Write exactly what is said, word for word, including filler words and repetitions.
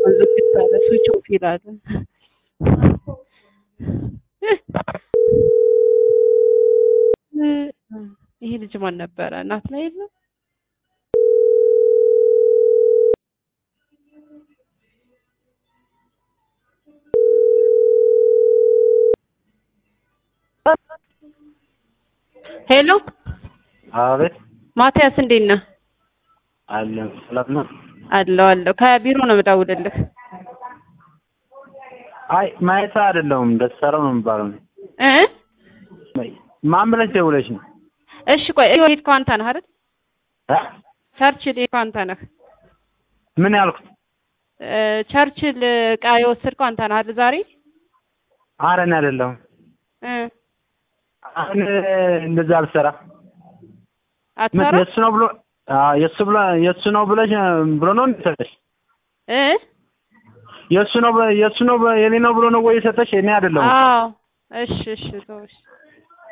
ዝግት አለ ስዊች ኦፍ ይላል። ይሄ ልጅ ማን ነበረ? እናት ላይ ነው። ሄሎ አቤት ማቲያስ እንዴት ነህ? አለን ሰላም ነው አለው አለው ከቢሮ ነው የምደውልልህ። አይ ማየት አይደለም ደስታው ነው የሚባለው እ ማን ብለሽ ደውለሽ ነው? እሺ ቆይ እዮት ኳንታ ነህ አይደል? እ ቸርችል ኳንታ ነህ? ምን ያልኩት? ቸርችል ዕቃ የወሰድከው አንተ ነህ አይደል ዛሬ? ኧረ እኔ አይደለሁም እ አሁን እንደዛ አልሰራ አትሰራ የእሱ ነው ብሎ የእሱ ብሎ የእሱ ነው ብለሽ ብሎ ነው እንደሰጠሽ እ የእሱ ነው የእሱ ነው የኔ ነው ብሎ ነው ወይ የሰጠሽ? እኔ አይደለሁም። አዎ እሺ እሺ ተውሽ